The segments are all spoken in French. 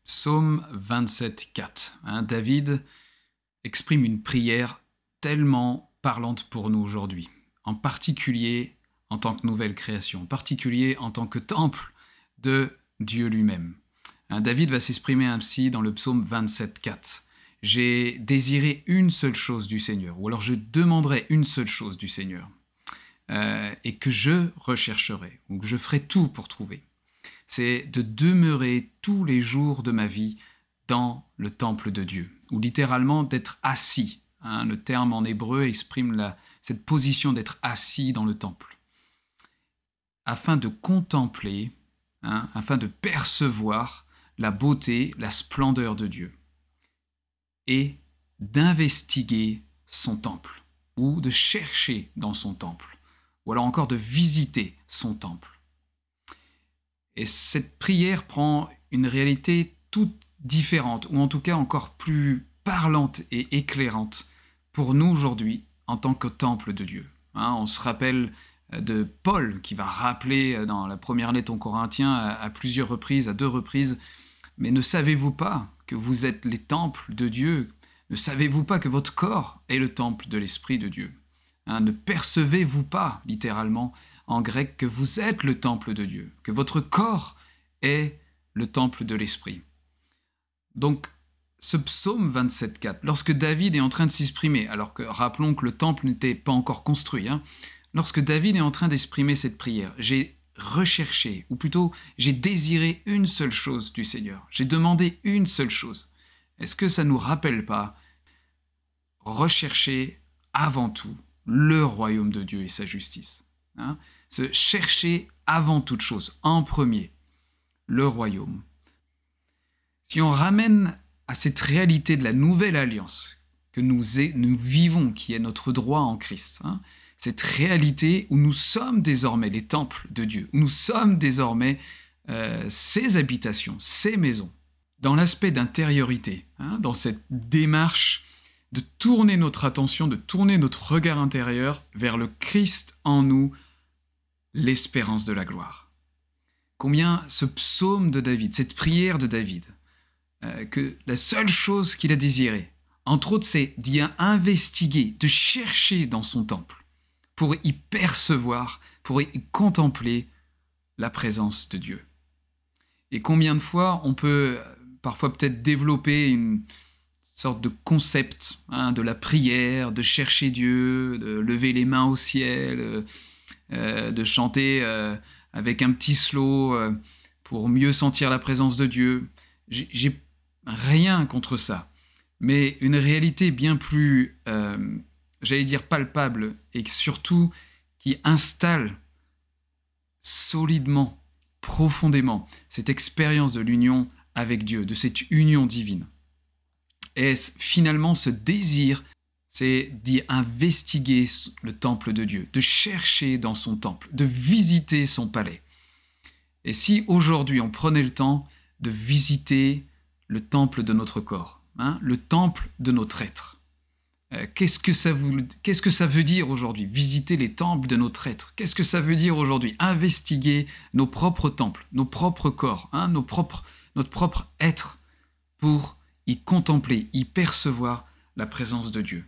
Psaume 27, 4. David exprime une prière tellement parlante pour nous aujourd'hui, en particulier en tant que nouvelle création, en particulier en tant que temple de Dieu lui-même. David va s'exprimer ainsi dans le psaume 27, 4. « J'ai désiré une seule chose du Seigneur » ou alors « je demanderai une seule chose du Seigneur et que je rechercherai » ou que je ferai tout pour trouver. C'est de demeurer tous les jours de ma vie dans le temple de Dieu, ou littéralement d'être assis. Le terme en hébreu exprime cette position d'être assis dans le temple, afin de contempler, afin de percevoir la beauté, la splendeur de Dieu, et d'investiguer son temple, ou de chercher dans son temple, ou alors encore de visiter son temple. Et cette prière prend une réalité toute différente, ou en tout cas encore plus parlante et éclairante pour nous aujourd'hui en tant que temple de Dieu. On se rappelle de Paul qui va rappeler dans la première lettre aux Corinthiens à plusieurs reprises, à 2 reprises, « Mais ne savez-vous pas que vous êtes les temples de Dieu? Ne savez-vous pas que votre corps est le temple de l'Esprit de Dieu? Ne percevez-vous pas, littéralement, en grec, que vous êtes le temple de Dieu, que votre corps est le temple de l'Esprit ?» Donc, ce psaume 27.4, lorsque David est en train de s'exprimer, alors que rappelons que le temple n'était pas encore construit, lorsque David est en train d'exprimer cette prière, j'ai recherché, ou plutôt j'ai désiré une seule chose du Seigneur, j'ai demandé une seule chose. Est-ce que ça ne nous rappelle pas rechercher avant tout le royaume de Dieu et sa justice, se chercher avant toute chose, en premier, le royaume. Si on ramène à cette réalité de la nouvelle alliance que nous vivons, qui est notre droit en Christ, cette réalité où nous sommes désormais les temples de Dieu, où nous sommes désormais ses habitations, ses maisons, dans l'aspect d'intériorité, dans cette démarche de tourner notre attention, de tourner notre regard intérieur vers le Christ en nous, l'espérance de la gloire. Combien ce psaume de David, cette prière de David, que la seule chose qu'il a désirée, entre autres, c'est d'y investiguer, de chercher dans son temple, pour y percevoir, pour y contempler la présence de Dieu. Et combien de fois on peut parfois peut-être développer une sorte de concept de la prière, de chercher Dieu, de lever les mains au ciel, de chanter avec un petit slow pour mieux sentir la présence de Dieu. J'ai rien contre ça, mais une réalité bien plus, j'allais dire palpable, et surtout qui installe solidement, profondément, cette expérience de l'union avec Dieu, de cette union divine. Et finalement, ce désir, c'est d'y investiguer le temple de Dieu, de chercher dans son temple, de visiter son palais. Et si aujourd'hui on prenait le temps de visiter le temple de notre corps, le temple de notre être, qu'est-ce que ça veut dire aujourd'hui, visiter les temples de notre être? Qu'est-ce que ça veut dire aujourd'hui, investiguer nos propres temples, nos propres corps, notre propre être, pour y contempler, y percevoir la présence de Dieu.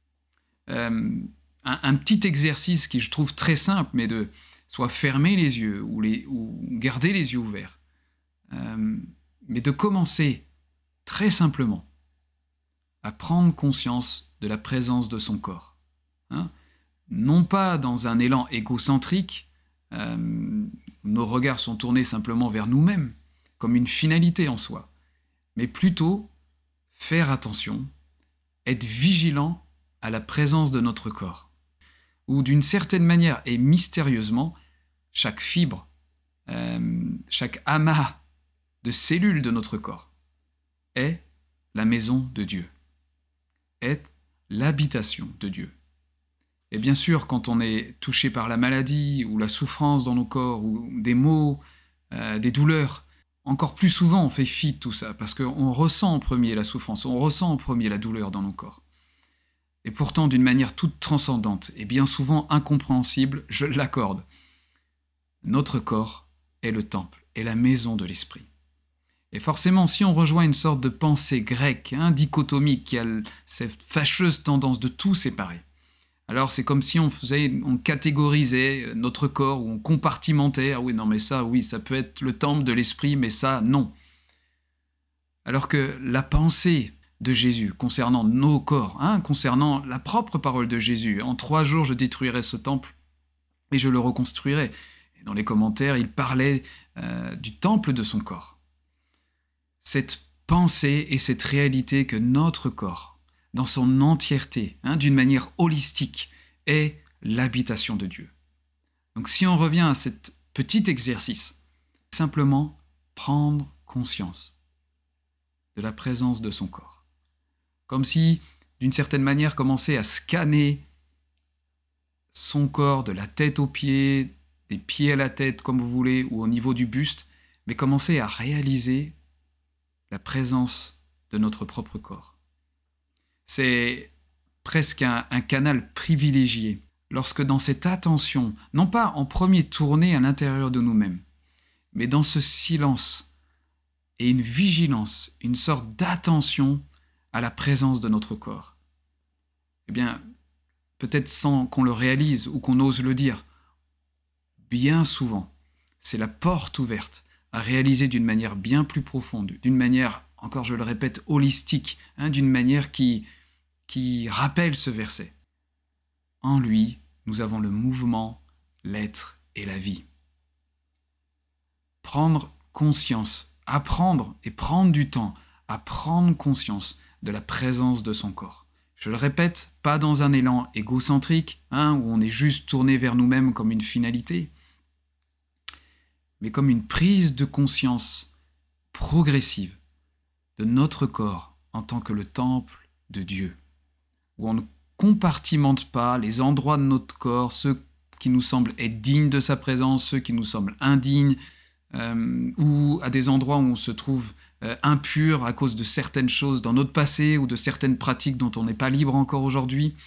Un petit exercice qui je trouve très simple, mais de soit fermer les yeux ou garder les yeux ouverts, mais de commencer très simplement à prendre conscience de la présence de son corps. Non pas dans un élan égocentrique, nos regards sont tournés simplement vers nous-mêmes, comme une finalité en soi, mais plutôt faire attention, être vigilant à la présence de notre corps, où d'une certaine manière et mystérieusement, chaque fibre, chaque amas de cellules de notre corps est la maison de Dieu, est l'habitation de Dieu. Et bien sûr, quand on est touché par la maladie ou la souffrance dans nos corps, ou des maux, des douleurs, encore plus souvent on fait fi de tout ça, parce qu'on ressent en premier la souffrance, on ressent en premier la douleur dans nos corps. Et pourtant, d'une manière toute transcendante, et bien souvent incompréhensible, je l'accorde, notre corps est le temple, est la maison de l'Esprit. Et forcément, si on rejoint une sorte de pensée grecque, dichotomique, qui a cette fâcheuse tendance de tout séparer, alors c'est comme si on catégorisait notre corps, ou on compartimentait, ah oui, non mais ça, oui, ça peut être le temple de l'esprit, mais ça, non. Alors que la pensée de Jésus concernant nos corps, concernant la propre parole de Jésus, en 3 jours je détruirai ce temple et je le reconstruirai. Et dans les commentaires, il parlait du temple de son corps. Cette pensée et cette réalité que notre corps, dans son entièreté, d'une manière holistique, est l'habitation de Dieu. Donc si on revient à cet petit exercice, simplement prendre conscience de la présence de son corps. Comme si, d'une certaine manière, commencer à scanner son corps de la tête aux pieds, des pieds à la tête, comme vous voulez, ou au niveau du buste, mais commencer à réaliser la présence de notre propre corps. C'est presque un canal privilégié lorsque dans cette attention, non pas en premier tourné à l'intérieur de nous-mêmes, mais dans ce silence et une vigilance, une sorte d'attention à la présence de notre corps. Eh bien, peut-être sans qu'on le réalise ou qu'on ose le dire, bien souvent, c'est la porte ouverte à réaliser d'une manière bien plus profonde, d'une manière, encore je le répète, holistique, d'une manière qui rappelle ce verset. En lui, nous avons le mouvement, l'être et la vie. Prendre conscience, apprendre et prendre du temps à prendre conscience de la présence de son corps. Je le répète, pas dans un élan égocentrique, où on est juste tourné vers nous-mêmes comme une finalité, mais comme une prise de conscience progressive de notre corps en tant que le temple de Dieu, où on ne compartimente pas les endroits de notre corps, ceux qui nous semblent être dignes de sa présence, ceux qui nous semblent indignes, ou à des endroits où on se trouve impur à cause de certaines choses dans notre passé ou de certaines pratiques dont on n'est pas libre encore aujourd'hui.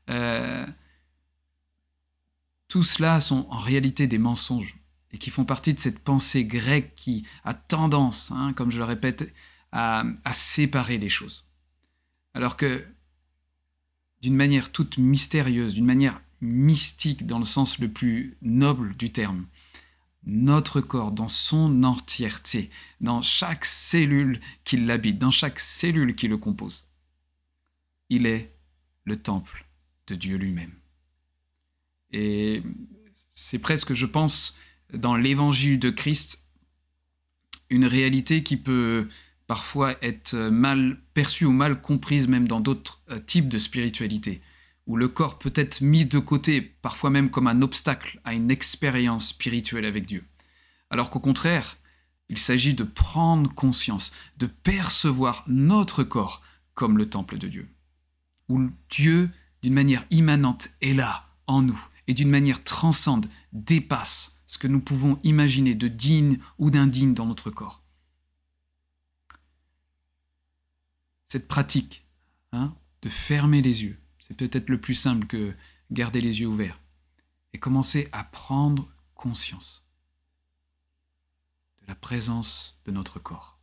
Tout cela sont en réalité des mensonges et qui font partie de cette pensée grecque qui a tendance, comme je le répète, à séparer les choses. Alors que, d'une manière toute mystérieuse, d'une manière mystique dans le sens le plus noble du terme, notre corps dans son entièreté, dans chaque cellule qui l'habite, dans chaque cellule qui le compose, il est le temple de Dieu lui-même. Et c'est presque, je pense, dans l'évangile de Christ, une réalité qui peut parfois être mal perçue ou mal comprise même dans d'autres types de spiritualité, où le corps peut être mis de côté, parfois même comme un obstacle à une expérience spirituelle avec Dieu. Alors qu'au contraire, il s'agit de prendre conscience, de percevoir notre corps comme le temple de Dieu, où Dieu, d'une manière immanente, est là, en nous, et d'une manière transcende, dépasse ce que nous pouvons imaginer de digne ou d'indigne dans notre corps. Cette pratique, de fermer les yeux, c'est peut-être le plus simple que garder les yeux ouverts, et commencer à prendre conscience de la présence de notre corps,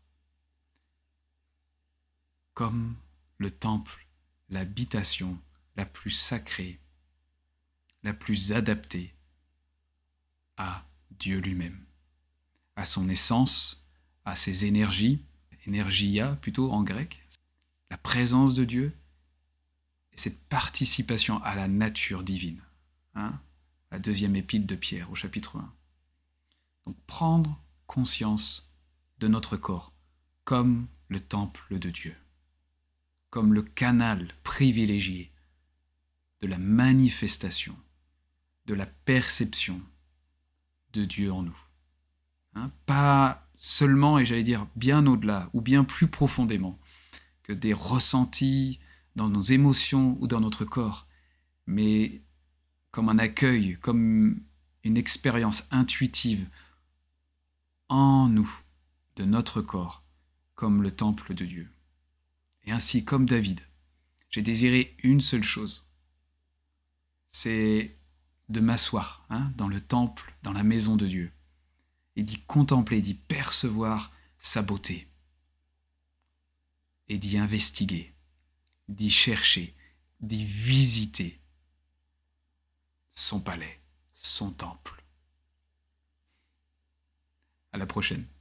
comme le temple, l'habitation la plus sacrée, la plus adaptée à Dieu lui-même, à son essence, à ses énergies, energia plutôt en grec, la présence de Dieu, et cette participation à la nature divine. La deuxième épître de Pierre, au chapitre 1. Donc prendre conscience de notre corps comme le temple de Dieu, comme le canal privilégié de la manifestation, de la perception de Dieu en nous. Pas seulement, et j'allais dire bien au-delà, ou bien plus profondément, que des ressentis dans nos émotions ou dans notre corps, mais comme un accueil, comme une expérience intuitive en nous, de notre corps, comme le temple de Dieu. Et ainsi, comme David, j'ai désiré une seule chose, c'est de m'asseoir dans le temple, dans la maison de Dieu, et d'y contempler, d'y percevoir sa beauté, et d'y investiguer, d'y chercher, d'y visiter son palais, son temple. À la prochaine.